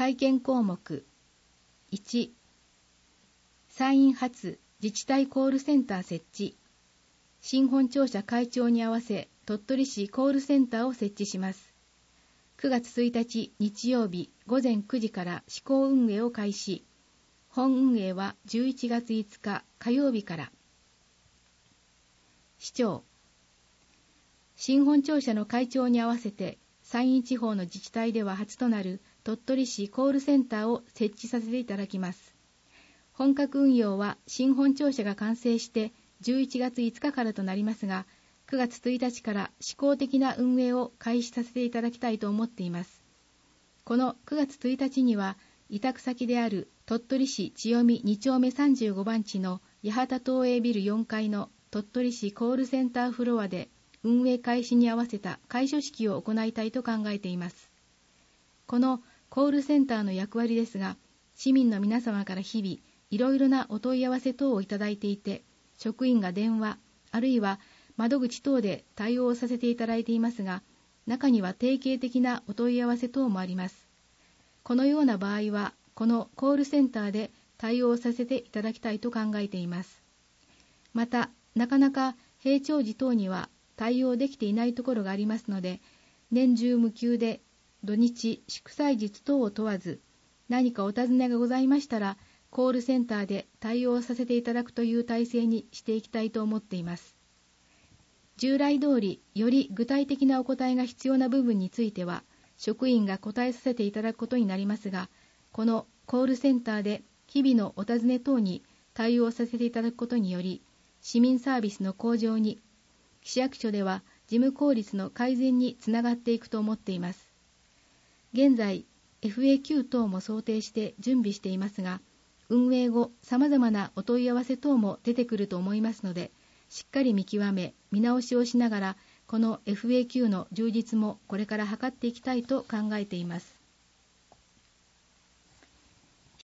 会見項目1、山陰発自治体コールセンター設置。新本庁舎開庁に合わせ鳥取市コールセンターを設置します。9月1日日曜日午前9時から試行運営を開始。本運営は11月5日火曜日から。市長、新本庁舎の開庁に合わせて山陰地方の自治体では初となる鳥取市コールセンターを設置させていただきます。本格運用は新本庁舎が完成して11月5日からとなりますが、9月1日から試行的な運営を開始させていただきたいと思っています。この9月1日には、委託先である鳥取市千代美2丁目35番地の八幡東映ビル4階の鳥取市コールセンターフロアで運営開始に合わせた開所式を行いたいと考えています。このコールセンターの役割ですが、市民の皆様から日々いろいろなお問い合わせ等をいただいていて、職員が電話、あるいは窓口等で対応させていただいていますが、中には定型的なお問い合わせ等もあります。このような場合は、このコールセンターで対応させていただきたいと考えています。また、なかなか平常時等には対応できていないところがありますので、年中無休で土日、祝祭日等を問わず、何かお尋ねがございましたら、コールセンターで対応させていただくという体制にしていきたいと思っています。従来通り、より具体的なお答えが必要な部分については、職員が答えさせていただくことになりますが、このコールセンターで日々のお尋ね等に対応させていただくことにより、市民サービスの向上に、市役所では事務効率の改善につながっていくと思っています。現在、FAQ 等も想定して準備していますが、運営後様々なお問い合わせ等も出てくると思いますので、しっかり見極め、見直しをしながら、この FAQ の充実もこれから図っていきたいと考えています。